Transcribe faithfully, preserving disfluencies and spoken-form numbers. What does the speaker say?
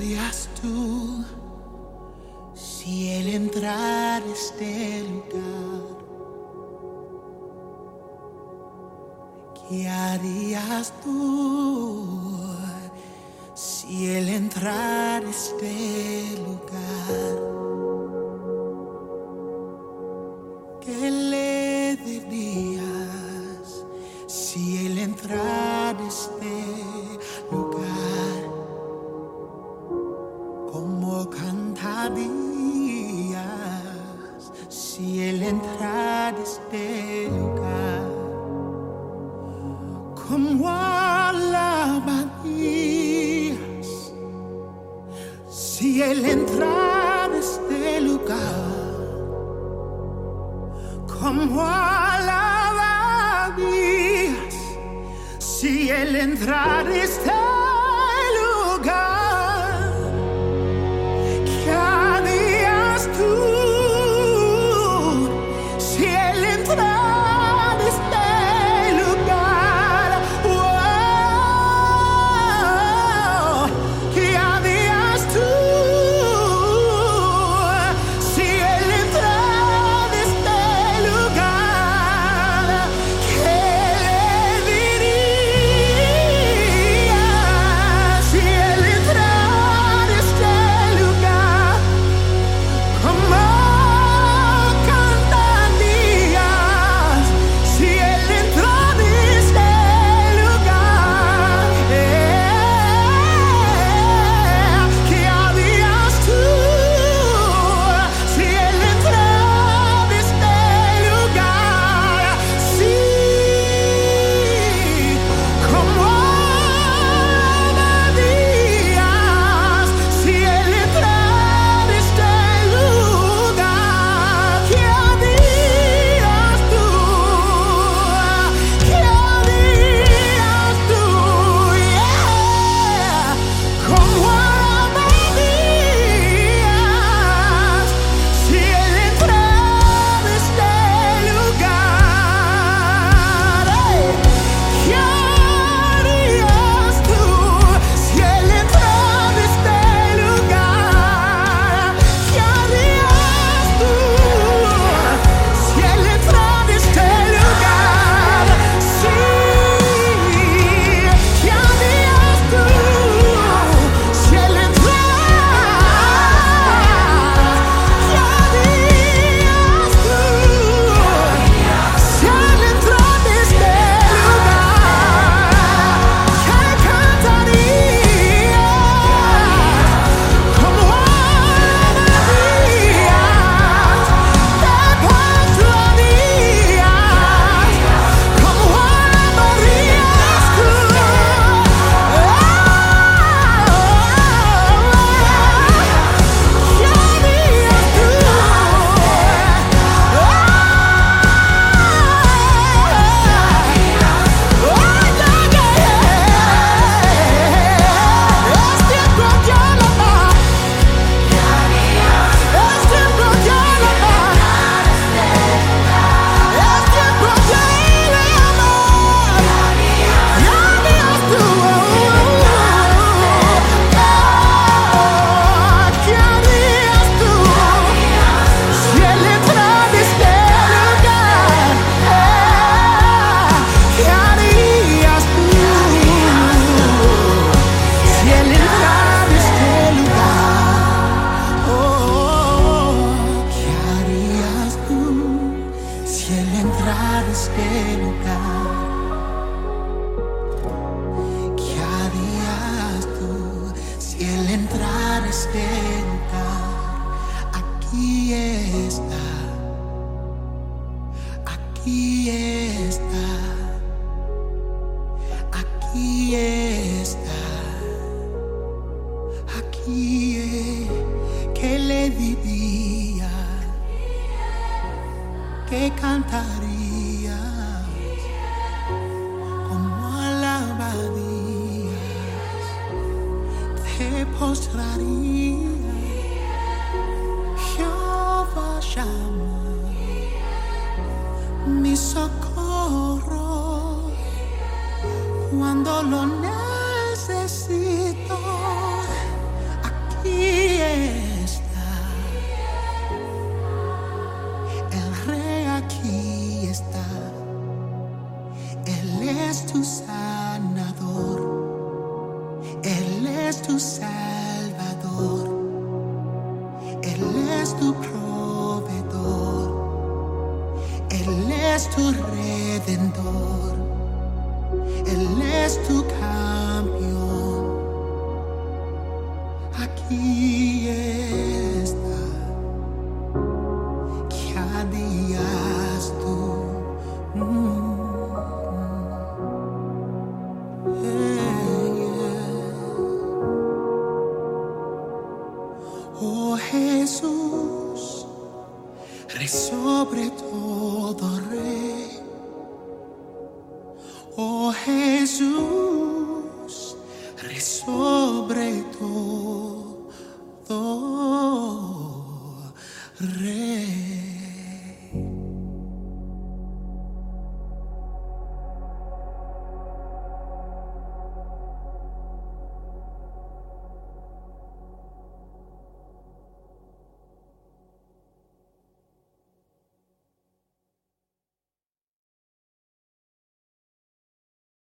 harías tú si él entrara a este lugar? ¿Qué harías tú si él entrara a este lugar? ¿Qué le dirías si él entrara a este lugar? ¿Cómo cantarías si él entrara a este lugar? ¿Cómo alabarías si él entrara a este lugar? ¿Cómo alabarías si él entrara a este lugar? ¿Qué harías tú si él entrara a este lugar? Oh, ¿qué harías tú si él entrara a este lugar? ¿Qué le dirías si él entrara a este lugar? ¿Cómo cantarías si él entrara a este lugar? ¿Qué harías tú si él entrara a este lugar? Sí, ¿cómo alabarías si él entrara a este lugar? ¿Qué harías tú? ¿Qué harías tú? Yeah. ¿Cómo alabarías si él entrara a este lugar? Hey. ¿Qué harías tú si él entrara a este lugar? ¿Qué harías tú si él entrara a este lugar? Sí, ¿qué harías tú si él entrara? ¿Qué harías tú si él entrara a este lugar? ¿Qué cantarías? ¿Cómo alabarías? ¿Te postrarías? ¿Cómo alabarías tú? ¿Qué harías tú? Es tiempo de alabar. Es tiempo de alabar. Es tiempo de amar. ¿Qué harías tú? ¿Qué harías tú si él entrara a este lugar? ¿Qué harías tú si él entrara a este lugar? Oh, ¿qué harías tú si él entrara a este lugar? ¿Qué harías tú si él entrara a este lugar? Aquí está, aquí está, aquí está, aquí es. ¿Qué le diría? ¿Qué cantaría? ¿Cómo alabarías? ¿Te postrarías? Jehová Shammah, mi socorro, cuando lo necesito. tu redentor, Él es tu campeón. Aquí está, que hadías tú. Mm. Yeah, yeah. Oh Jesús, Rey sobre todo Rey. Oh Jesús, Rey sobre